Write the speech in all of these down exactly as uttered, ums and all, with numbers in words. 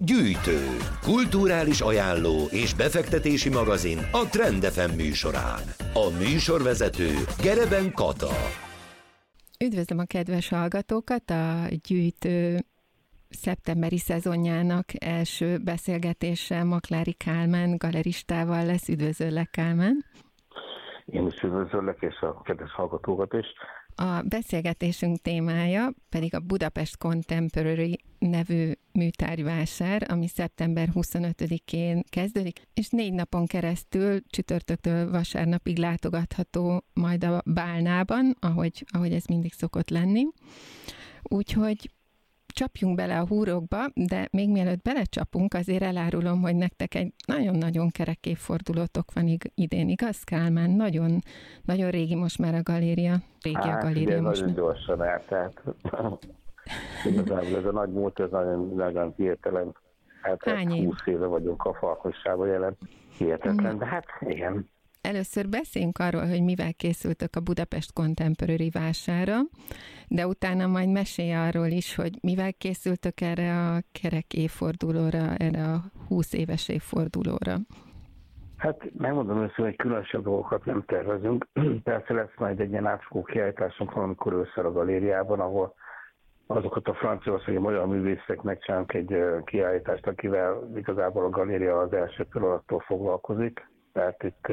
Gyűjtő, kulturális ajánló és befektetési magazin a Trend ef em műsorán. A műsorvezető Gereben Kata. Üdvözlöm a kedves hallgatókat, a Gyűjtő szeptemberi szezonjának első beszélgetése Maklári Kálmán galeristával lesz. Üdvözöllek, Kálmán! Én is üdvözöllek, és a kedves hallgatókat is. A beszélgetésünk témája pedig a Budapest Contemporary nevű műtárgyvásár, ami szeptember huszonötödikén kezdődik, és négy napon keresztül csütörtöktől vasárnapig látogatható majd a Bálnában, ahogy, ahogy ez mindig szokott lenni. Úgyhogy csapjunk bele a húrokba, de még mielőtt belecsapunk, azért elárulom, hogy nektek egy nagyon-nagyon kerek évfordulótok van idén, igaz, Kálmán? Nagyon, nagyon régi most már a galéria. Régi hát, a galéria most nagyon gyorsan állt, tehát igazából ez a nagy múlt, ez nagyon, nagyon hirtelen. Hát húsz éve vagyunk a falkosságban jelen. Hihetetlen, de hát igen. Először beszéljünk arról, hogy mivel készültök a Budapest Contemporary vására, de utána majd mesélj arról is, hogy mivel készültök erre a kerek évfordulóra, erre a húsz éves évfordulóra. Hát megmondom őszintén, hogy különösebb dolgokat nem tervezünk. Persze lesz majd egy ilyen átfogó kiállításunk valamikor ősszel a galériában, ahol azokat a franciaországi magyar művészeknek csinálunk egy kiállítást, akivel igazából a galéria az első pillanattól foglalkozik. Tehát itt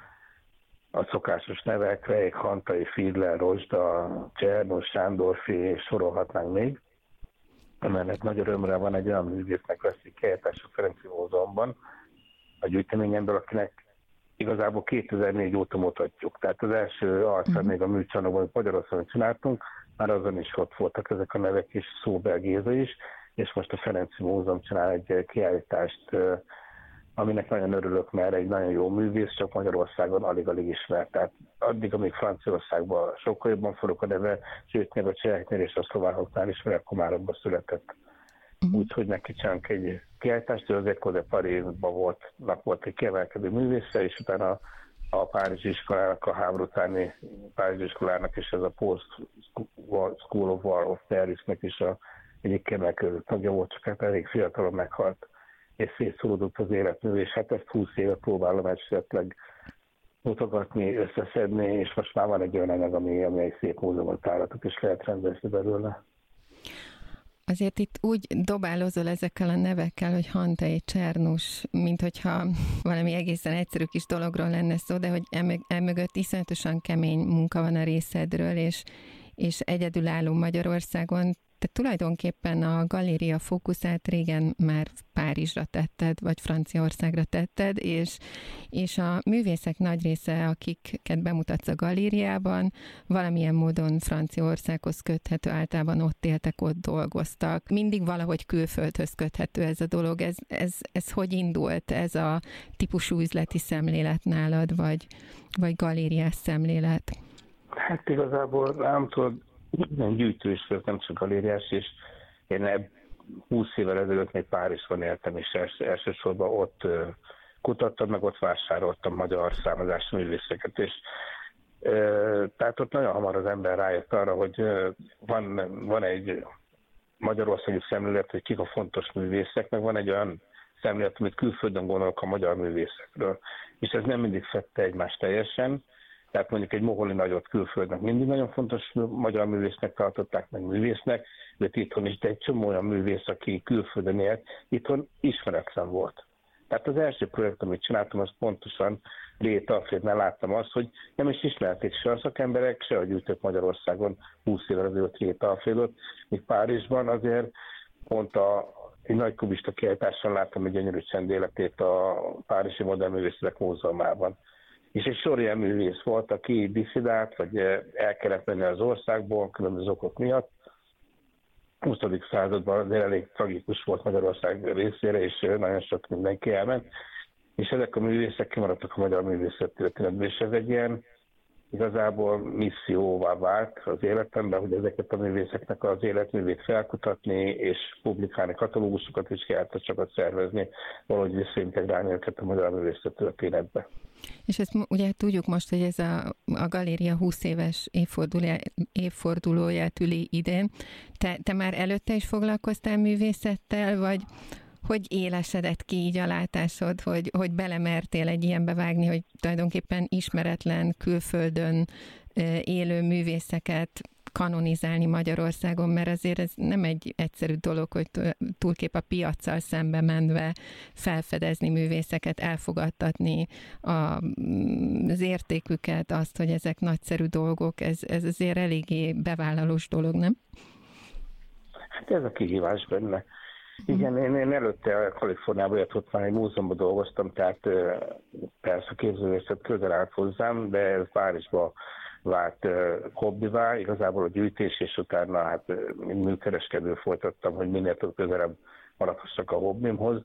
a szokásos nevek, Reik, Hantai, Fiedler, Rozsda, Csernus, Sándorfi, és sorolhatnánk még. Emellett nagy örömre van egy olyan művésznek veszik kiállítás a Ferenci Múzeumban a gyűjteményemből, akinek igazából kétezer-négy óta mutatjuk. Tehát az első arcán uh-huh. még a műcsarnokban, amit Magyarországon csináltunk, már azon is ott voltak ezek a nevek, és Szóbel Géza is, és most a Ferenci Múzeum csinál egy kiállítást, aminek nagyon örülök, mert egy nagyon jó művész, csak Magyarországon alig-alig ismert. Tehát addig, amíg Franciaországban sokkal jobban forog a neve, sőt, még a cseheknél és a szlovákoknál ismer, akkor már abban született. Uh-huh. Úgyhogy neki csinálunk egy kiállítást, ő az École de Parisban volt, volt egy kiemelkedő művésze, és utána a Párizsi iskolának, a háború utáni Párizsi iskolának, és ez a Post School of War of Parisnek is a egyik kiemelkedő tagja volt, csak hát elég fiatalon meghalt, és szétszórodott az életmű, és hát ezt húsz éve próbálom esetleg mutogatni, összeszedni, és most már van egy olyan anyag, ami, ami egy szép múzeumot táratok, és lehet rendezni belőle. Azért itt úgy dobálozol ezekkel a nevekkel, hogy Hantai, Csernus, mint hogyha valami egészen egyszerű kis dologról lenne szó, de hogy emögött iszonyatosan kemény munka van a részedről, és, és egyedülálló Magyarországon. Te tulajdonképpen a galéria fókuszát régen már Párizsra tetted, vagy Franciaországra tetted, és, és a művészek nagy része, akiket bemutatsz a galériában, valamilyen módon Franciaországhoz köthető, általában ott éltek, ott dolgoztak. Mindig valahogy külföldhöz köthető ez a dolog. Ez, ez, ez hogy indult, ez a típusú üzleti szemlélet nálad, vagy, vagy galériás szemlélet? Hát igazából nem tudod, nem gyűjtő is volt, nem csak galériás, és én húsz évvel ezelőtt még Párizsban éltem, és els, elsősorban ott uh, kutattam, meg ott vásároltam magyar származású művészeket, és uh, tehát ott nagyon hamar az ember rájött arra, hogy uh, van, van egy magyarországi szemlélet, hogy kik a fontos művészek, meg van egy olyan szemlélet, amit külföldön gondolok a magyar művészekről, és ez nem mindig fette egymást teljesen. Tehát mondjuk egy moholi nagyot külföldnek mindig nagyon fontos magyar művésznek tartották, meg művésznek, de itthon is, de egy csomó olyan művész, aki külföldön élt, itthon ismeretlen volt. Tehát az első projekt, amit csináltam, az pontosan Réta Alfrédnál láttam azt, hogy nem is ismerték se a szakemberek, se a gyűjtők Magyarországon húsz évvel ezelőtt Réta Alfrédot, míg Párizsban azért pont a, egy nagy kubista kiállításon láttam egy gyönyörű csendéletét a Párizsi Modern Művészetek Múzeumában. És egy sor ilyen művész volt, aki disszidált, vagy el kellett menni az országból, különböző okok miatt. huszadik században azért elég tragikus volt Magyarország részére, és nagyon sok mindenki elment. És ezek a művészek kimaradtak a magyar művészet történetből, és ez egy ilyen igazából misszióvá vált az életemben, hogy ezeket a művészeknek az életművét felkutatni, és publikálni, katalógusokat és kiállításokat szervezni, valahogy visszaintegrálni őket a magyar művészet történetbe. És ezt ugye tudjuk most, hogy ez a, a galéria húsz éves évfordulóját üli idén. Te, te már előtte is foglalkoztál művészettel, vagy hogy élesedett ki így a látásod, hogy, hogy belemertél egy ilyenbe vágni, hogy tulajdonképpen ismeretlen külföldön élő művészeket kanonizálni Magyarországon, mert azért ez nem egy egyszerű dolog, hogy túlkép a piaccal szembe menve felfedezni művészeket, elfogadtatni a, az értéküket, azt, hogy ezek nagyszerű dolgok, ez, ez azért eléggé bevállalós dolog, nem? Hát ez a kihívás benne. Igen, én, én előtte Kaliforniában jött, ott már egy múzeumban dolgoztam, tehát persze a képzőművészet közel állt hozzám, de ez Párizsba vált uh, hobbivá, igazából a gyűjtés, és utána hát mint műkereskedő folytattam, hogy minél több közelebb maradhassak a hobbimhoz.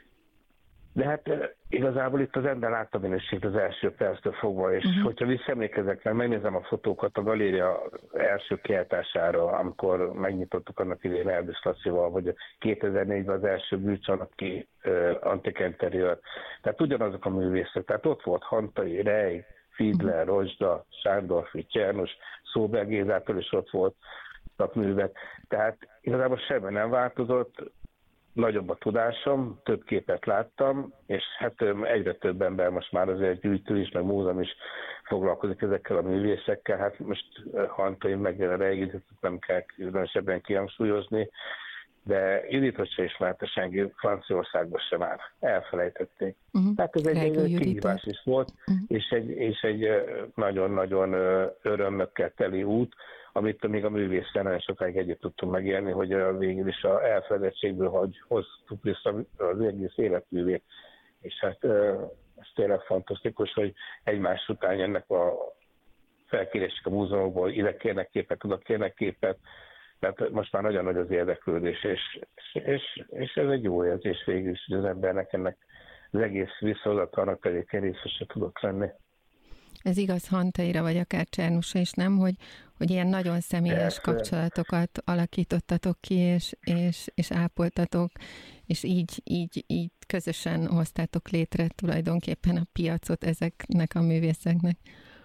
De hát uh, igazából itt az ember látta minőséget az első perctől fogva, és uh-huh. hogyha visszaemlékezek, meg megnézem a fotókat a galéria első kiállítására, amikor megnyitottuk annak idején Erdős Lacival, vagy kétezer-négyben az első bűcsarnoki uh, Antik Interior. Tehát ugyanazok a művészek, tehát ott volt Hantai, Rej, Fiedler, Rozsda, Sándorfi, Csernus, Szóber Gézától is ott volt a művek. Tehát igazából semmi nem változott, nagyobb a tudásom, több képet láttam, és hát egyre több ember most már azért gyűjtő is, meg múzeum is foglalkozik ezekkel a művészekkel. Hát most Hantai meg a Rejgizet nem kell különösebben kihangsúlyozni, de Juditot se ismerte senki, Franciaországban sem már elfelejtették. Uh-huh. Tehát ez egy, egy kihívás is volt, uh-huh. és egy, és egy nagyon-nagyon örömmökkel teli út, amit még a művésszel nagyon sokáig együtt tudtunk megélni, hogy végül is az elfeledetségből hogy hoztuk vissza az egész életművét. És hát ez tényleg fantasztikus, hogy egymás után jönnek a felkérések a múzeumokból, ide kérnek képet, oda kérnek képet, mert most már nagyon nagy az érdeklődés, és, és, és ez egy jó érzés végül is, hogy az embernek ennek az egész visszahozatalnak pedig részese tudott lenni. Ez igaz Hantaira, vagy akár Csernusra is, nem? Hogy, hogy ilyen nagyon személyes Persze. kapcsolatokat alakítottatok ki, és, és, és ápoltatok, és így, így, így közösen hoztátok létre tulajdonképpen a piacot ezeknek a művészeknek.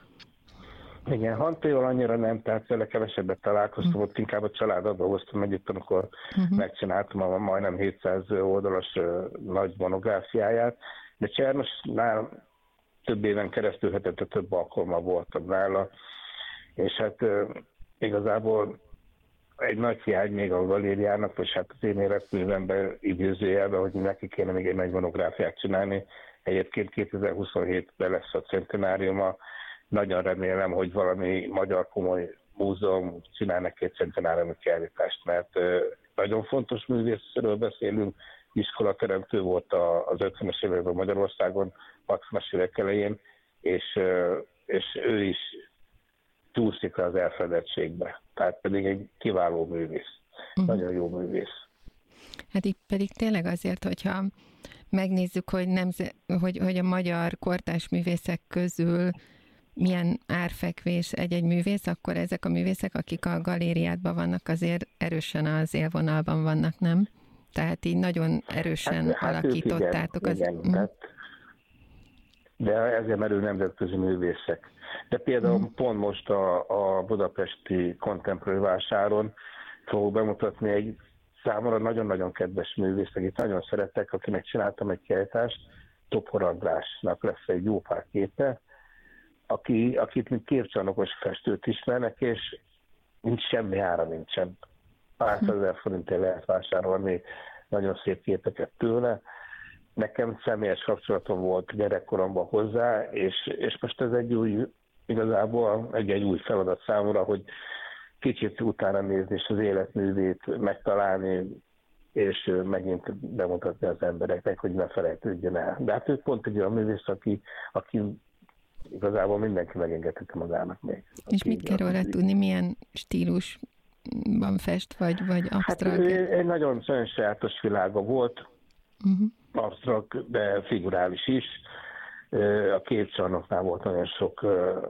Igen, Hantaival annyira nem, tehát vele kevesebbet találkoztam, uh-huh. ott inkább a családdal dolgoztam együtt, amikor uh-huh. megcsináltam a majdnem hétszáz oldalas uh, nagy monográfiáját, de Csernusnál több éven keresztül hetente több alkalommal voltam nála, és hát uh, igazából egy nagy hiány még a galériának, és hát az én életművemben idézőjelben, hogy neki kéne még egy nagy monográfiát csinálni. Egyébként kétezer-huszonhétben lesz a centenáriuma. Nagyon remélem, hogy valami magyar komoly múzeum csinál neki egy centenáriumi kiállítást, mert uh, nagyon fontos művészről beszélünk, iskolateremtő volt az ötvenes években Magyarországon, hatvanas évek elején, és, uh, és ő is túlszik az elfeledtségbe. Tehát pedig egy kiváló művész. Uh-huh. Nagyon jó művész. Hát itt pedig tényleg azért, hogyha megnézzük, hogy, nemze- hogy, hogy a magyar kortárs művészek közül milyen árfekvés egy-egy művész, akkor ezek a művészek, akik a galériádban vannak, azért erősen az élvonalban vannak, nem? Tehát így nagyon erősen hát, hát alakítottátok. Igen, az... igen, mm. tehát, de ezért merül nemzetközi művészek. De például mm. pont most a, a budapesti Contemporary vásáron fogok bemutatni egy számomra nagyon-nagyon kedves művész, akit nagyon szeretek, akinek csináltam egy kiállítást, Topor Andrásnak lesz egy jó pár képe, Aki, akit mint képcsarnokos festőt ismernek, és nincs semmi ára nincsen. Pár ezer forintért lehet vásárolni nagyon szép képeket tőle. Nekem személyes kapcsolatom volt gyerekkoromban hozzá, és, és most ez egy új, igazából egy, egy új feladat számomra, hogy kicsit utána nézni, és az életművét megtalálni, és megint bemutatni az embereknek, hogy ne felejtődjön el. De hát ő pont egy olyan művész, aki, aki igazából mindenki megengedheti magának még. És mit kell róla tudni, milyen stílusban fest, vagy, vagy absztrakt? Hát egy nagyon, nagyon sajátos világa volt, uh-huh. absztrakt, de figurális is. A képcsarnoknál volt nagyon sok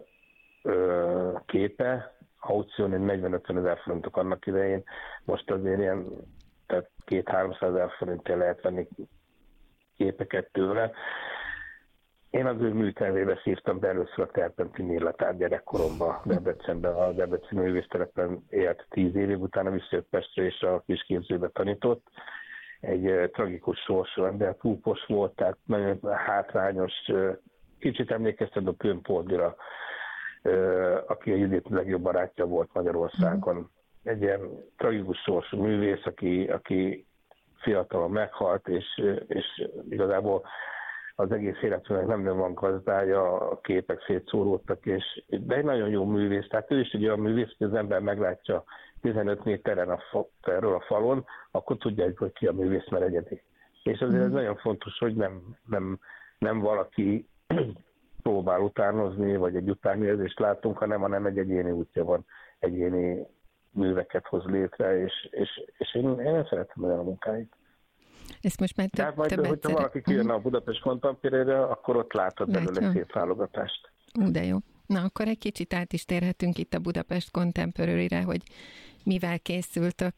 képe, aukción negyven-ötven ezer forintok annak idején, most azért ilyen tehát két-háromszáz ezer forintért lehet venni képeket tőle. Én az ő műtervébe szívtam be először a Terpentin illatát gyerekkoromban, Debrecenben, a Debreceni művésztelepen élt tíz évig, utána visszajött Pestre és a kisképzőbe tanított. egy tragikus sorsú ember, túlpos volt, tehát nagyon hátrányos, kicsit emlékeztet a Pön Poldira, aki a Judit legjobb barátja volt Magyarországon. Egy ilyen tragikus sorsú művész, aki, aki fiatalon meghalt, és, és igazából az egész életünknek nem nagyon van gazdája, a képek szétszóródtak, és, de egy nagyon jó művész. Tehát ő is egy olyan művész, hogy az ember meglátja tizenöt méteren a, erről a falon, akkor tudja, hogy ki a művész, mert egyedi. És azért ez nagyon fontos, hogy nem, nem, nem valaki próbál utánozni, vagy egy utánérzést látunk, hanem, hanem egy egyéni útja van, egyéni műveket hoz létre, és, és, és én, én szeretem olyan a munkáit. Ezt most már több, Tehát majd, többet hogyha valaki kijönne a Budapest Contemporary-re, akkor ott látod belőle egy szép válogatást. Ú, de jó. Na, akkor egy kicsit át is térhetünk itt a Budapest Contemporary-re, hogy mivel készültök.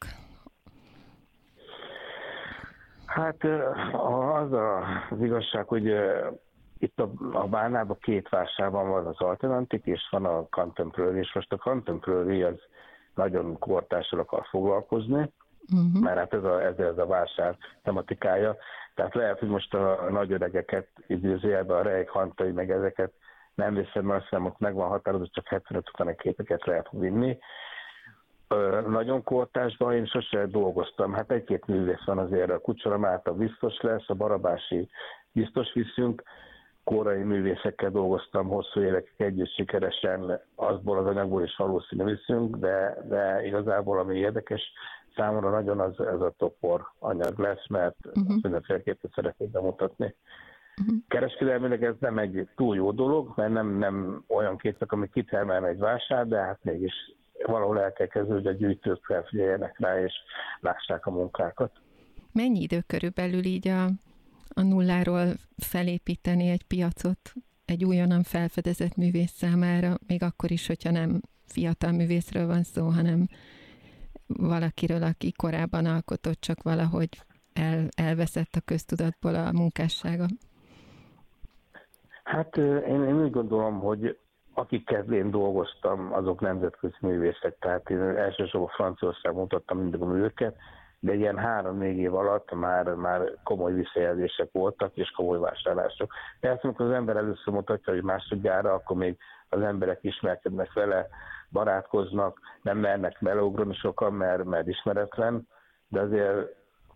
Hát az az igazság, hogy itt a, a Bálnában két vásárban van az Alternatik, és van a Contemporary, és most a Contemporary az nagyon kortársal akar foglalkozni, uh-huh. mert hát ez a, ez, ez a vásár tematikája. Tehát lehet, hogy most a nagy öregeket idézőjelben, a Rejk, Hantai, meg ezeket nem viszem, mert azt ott meg van határozott, csak hetvenöt utána képeket lehet vinni. Ö, nagyon kortársban én sose dolgoztam, hát egy-két művész van azért, a Kucsora Márta biztos lesz, a Barabási biztos viszünk, korai művészekkel dolgoztam hosszú évekig együtt sikeresen, azból az anyagból is valószínű viszünk, de, de igazából ami érdekes számomra nagyon az ez a topor anyag lesz, mert uh-huh. mindenféleképpen szeretnék bemutatni. Uh-huh. Kereskedelmileg ez nem egy túl jó dolog, mert nem, nem olyan képek, ami kitermelne egy vásár, de hát mégis valahol el kell kezdődni, hogy a gyűjtők felfigyeljenek rá, és lássák a munkákat. Mennyi idő körülbelül így a, a nulláról felépíteni egy piacot egy újonnan felfedezett művész számára, még akkor is, hogyha nem fiatal művészről van szó, hanem valakiről, aki korábban alkotott, csak valahogy el, elveszett a köztudatból a munkássága? Hát én, én úgy gondolom, hogy akikkel én dolgoztam, azok nemzetközi művészek, tehát én elsősorban Franciaországban mutattam mindig a műveket, de ilyen három-négy év alatt már, már komoly visszajelzések voltak, és komoly vásárlások. Persze, amikor az ember először mutatja, hogy másodjára, akkor még az emberek ismerkednek vele, barátkoznak, nem mernek beleugrani sokan, mert, mert ismeretlen, de azért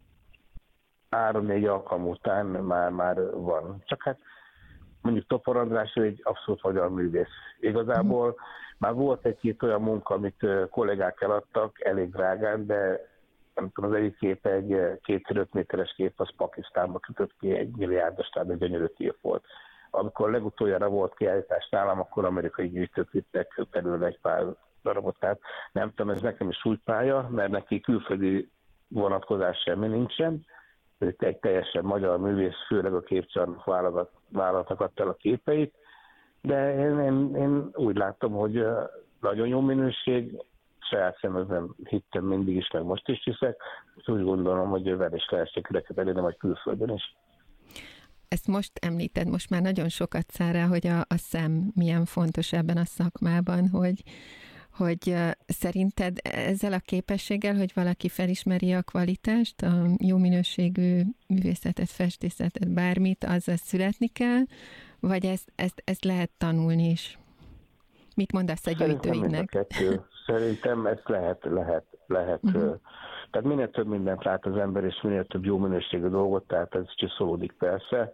három-négy alkalom után már, már van. Csak hát mondjuk Topor András egy abszolút magyar művész. Igazából mm. már volt egy-két olyan munka, amit kollégák eladtak, elég drágán, de nem tudom, az egyik kép, egy két-öt méteres kép, az Pakisztánba kötött ki, egy milliárdos, tehát egy gyönyörű kép volt. Amikor legutoljára volt kiállítás nálam, akkor amerikai gyűjtők vittek belőle egy pár darabot. Tehát nem tudom, ez nekem is súlypálya, mert neki külföldi vonatkozás semmi nincsen. Ez egy teljesen magyar művész, főleg a Képcsarnok vállalatnak adta el a képeit. De én, én, én úgy láttam, hogy nagyon jó minőség, saját szemben hittem mindig is, meg most is hiszek. Úgy gondolom, hogy vele is lehet sikereket elérni, vagy külföldön is. Ezt most említed, most már nagyon sokat száll rá, hogy a, a szem milyen fontos ebben a szakmában, hogy, hogy uh, szerinted ezzel a képességgel, hogy valaki felismeri a kvalitást, a jó minőségű művészetet, festészetet, bármit, azzal születni kell, vagy ezt, ezt, ezt lehet tanulni is? Mit mondasz a gyűjtőidnek? Szerintem ezt lehet, lehet, lehet. Uh-huh. Tehát minél több mindent lát az ember, és minél több jó minőségű dolgot, tehát ez csiszolódik persze.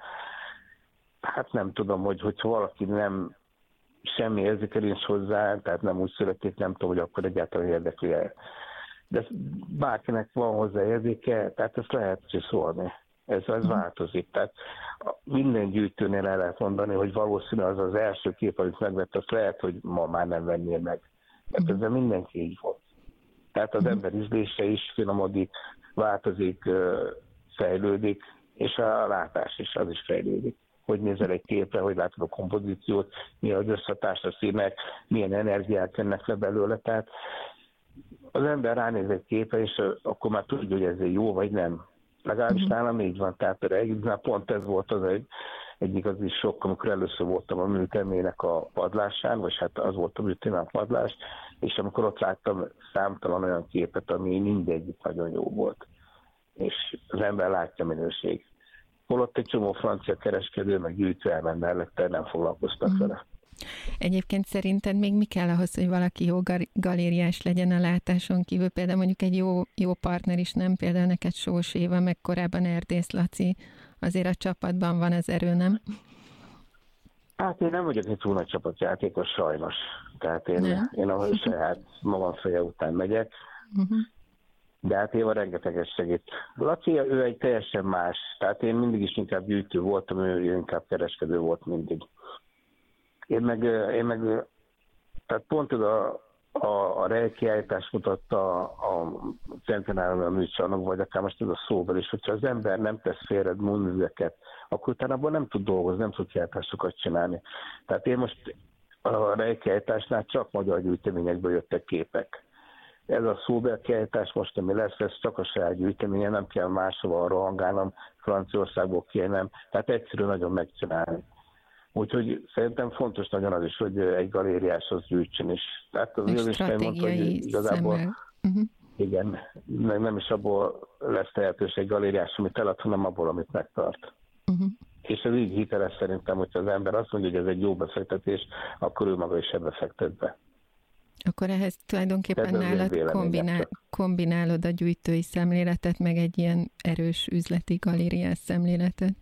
Hát nem tudom, hogy hogyha valaki nem semmi érzékelés hozzá, tehát nem úgy születik, nem tudom, hogy akkor egyáltalán érdekli el. De bárkinek van hozzá érzéke, tehát ezt lehet csiszolni. Ez, ez változik. Tehát minden gyűjtőnél el lehet mondani, hogy valószínű az az első kép, amit megvett, azt lehet, hogy ma már nem vennél meg. Tehát ezzel mindenki így volt. Tehát az ember ízlése is finomodik, változik, fejlődik, és a látás is, az is fejlődik. Hogy nézel egy képre, hogy látod a kompozíciót, mi az összhatás a színek, milyen energiák jönnek le belőle. Tehát az ember ránéz egy képre, és akkor már tudja, hogy ez jó vagy nem. Legalábbis uh-huh. nálam így van. Tehát pont ez volt az egy, egy igazi sok, amikor először voltam a műtermének a padlásán, vagy hát az volt a műtermének a padlás, és amikor ott láttam számtalan olyan képet, ami mindegyik nagyon jó volt. és az ember látja minőség. Holott egy csomó francia kereskedő, meg gyűjtő elment mellette, nem foglalkoztak mm. vele. Egyébként szerinted még mi kell ahhoz, hogy valaki jó galériás legyen a látáson kívül? Például mondjuk egy jó, jó partner is, nem? Például neked Sós Éva, meg korábban Erdész Laci, azért a csapatban van az erő, nem? Hát én nem vagyok egy túl nagy csapatjátékos, sajnos. Tehát én, én a saját magam feje után megyek. Uh-huh. De hát Éva rengeteget segít. Laci, ő egy teljesen más. Tehát én mindig is inkább gyűjtő voltam, ő inkább kereskedő volt mindig. Én meg, én meg tehát pont ez a, a, a rejkiállítás mutatta a centenárium a műcsarnok, vagy akár most ez a szóval is, hogyha az ember nem tesz félre műveket, akkor utána abban nem tud dolgozni, nem tud kiállításokat csinálni. Tehát én most a rejkiállításnál csak magyar gyűjteményekből jöttek képek. Ez a szóbelkiállítás most, ami lesz, ez csak a saját gyűjteménye, nem kell máshova rohangálnom, Franciaországból kérnem, tehát egyszerű nagyon megcsinálni. Úgyhogy szerintem fontos nagyon az is, hogy egy galériáshoz gyűjtsön is. Tehát az Wildenstein mondta, hogy igazából uh-huh. igen, nem is abból lesz tehetős egy galériás, amit elad, hanem abból, amit megtart. Uh-huh. És ez így hiteles szerintem, hogyha az ember azt mondja, hogy ez egy jó befektetés, akkor ő maga is ebbe fektet be. Akkor ehhez tulajdonképpen nálad kombinál, kombinálod a gyűjtői szemléletet, meg egy ilyen erős üzleti galériás szemléletet.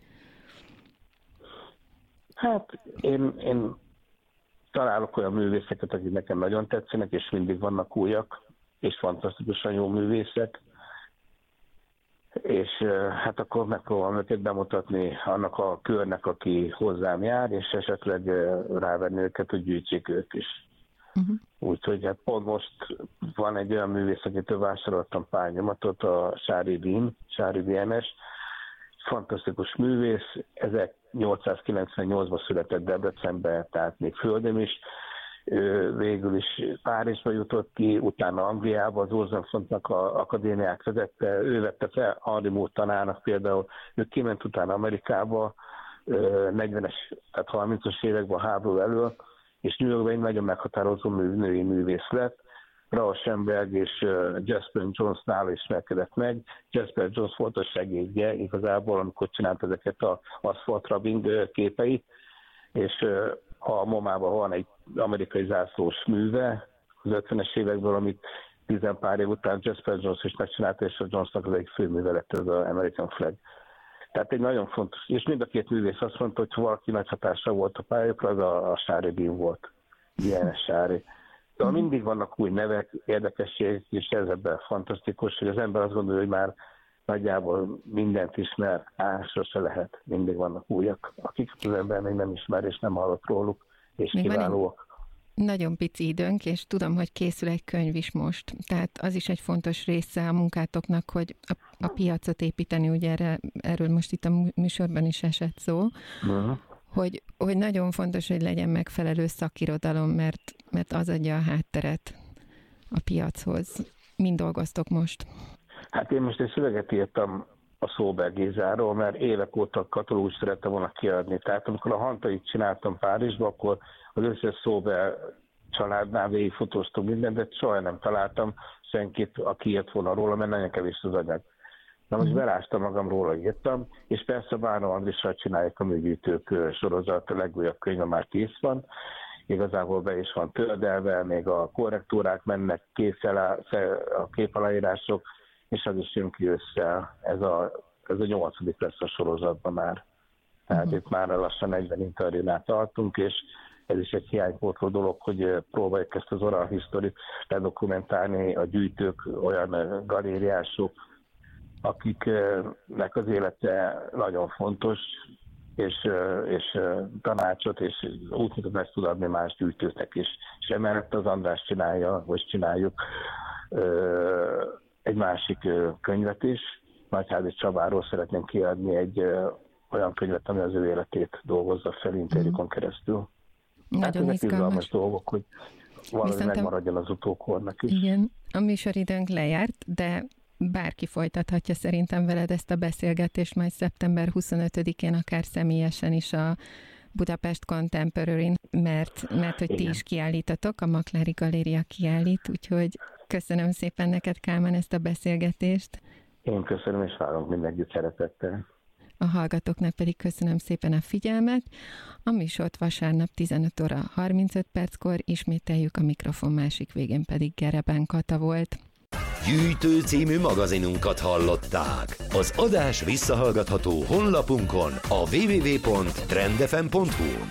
Hát én, én találok olyan művészeket, akik nekem nagyon tetszenek, és mindig vannak újak, és fantasztikusan jó művészek. És hát akkor megpróbálom őket bemutatni annak a körnek, aki hozzám jár, és esetleg rávenni őket, hogy gyűjtsék ők is. Uh-huh. Úgyhogy hát pont most van egy olyan művész, akitől vásároltam pár nyomatot, a Sári Bín, Sári Bienes, fantasztikus művész, ezernyolcszázkilencvennyolcban született Debrecenben, tehát még földön is, ő végül is Párizsba jutott ki, utána Angliába, az Orzonfontnak a akadémiát vezette, ő vette fel Henri Moore tanának például, ő kiment utána Amerikába, negyvenes, tehát harmincas években a háború elől, és New Yorkban egy nagyon meghatározó mű, női művész lett. Raoul Schenberg és Jasper Jones-nál ismerkedett meg. Jasper Jones volt a segédje igazából, amikor csinált ezeket az Asphalt Rubbing képeit, és a MoMA-ban van egy amerikai zászlós műve az ötvenes évekből, amit tizenpár év után Jasper Jones is megcsinálta, és a Jonesnak az egy főműve lett az American Flag. Tehát egy nagyon fontos, és mind a két művész azt mondta, hogy valaki nagy hatással volt a pályákra, az a, a Sári Bín volt, Bienes Sári. De mm. mindig vannak új nevek, érdekességek, és ez ebben fantasztikus, hogy az ember azt gondolja, hogy már nagyjából mindent ismer, á, sose lehet, mindig vannak újak, akik az ember még nem ismer, és nem hallott róluk, és még kiválóak. Nagyon pici időnk, és tudom, hogy készül egy könyv is most. Tehát az is egy fontos része a munkátoknak, hogy a, a piacot építeni, ugye erre, erről most itt a műsorban is esett szó, uh-huh. hogy, hogy nagyon fontos, hogy legyen megfelelő szakirodalom, mert, mert az adja a hátteret a piachoz. Mind dolgoztok most? Hát én most egy szöveget írtam a Szóber Gézáról, mert évek óta katalógus szerettem volna kiadni. Tehát amikor a Hantait csináltam Párizsba, akkor az összes Szóber családnál végigfotóztam mindent, de soha nem találtam senkit, aki írt volna róla, mert nagyon kevés az anyag. Na most belástam magam róla, írtam, és persze Bánó Andrissal csinálják a műgyűjtők sorozat, a legújabb könyve már kész van, igazából be is van töldelve, még a korrektúrák mennek, készen a képaláírások, és az is jön ki össze, ez a, ez a nyolcadik lesz a sorozatban már. Tehát uh-huh. itt már lassan negyven interjúnál tartunk, és ez is egy hiánypótló dolog, hogy próbáljuk ezt az oral historit ledokumentálni, a gyűjtők, olyan galériások, akiknek az élete nagyon fontos, és, és tanácsot és útmutatást tud adni más gyűjtőknek is. És emellett az András csinálja, vagy csináljuk egy másik könyvet is. Nagyházi Csabáról szeretnénk kiadni egy olyan könyvet, ami az ő életét dolgozza fel interjúkon keresztül. Nagyon hát izgalmas dolgok, hogy valami Viszont megmaradjon az utókornak is. Igen, a műsoridőnk lejárt, de bárki folytathatja szerintem veled ezt a beszélgetést majd szeptember huszonötödikén, akár személyesen is a Budapest Contemporary-n, mert, mert hogy ti Igen. is kiállítatok, a Maklári Galéria kiállít, úgyhogy köszönöm szépen neked, Kálmán, ezt a beszélgetést. Én köszönöm, és várunk mindenkit szeretettel. A hallgatóknak pedig köszönöm szépen a figyelmet. A műsort vasárnap tizenöt óra harmincöt perckor ismételjük, a mikrofon másik végén pedig Gereben Kata volt. Gyűjtő című magazinunkat hallották. Az adás visszahallgatható honlapunkon, a double-u double-u double-u pont trend f m pont h u.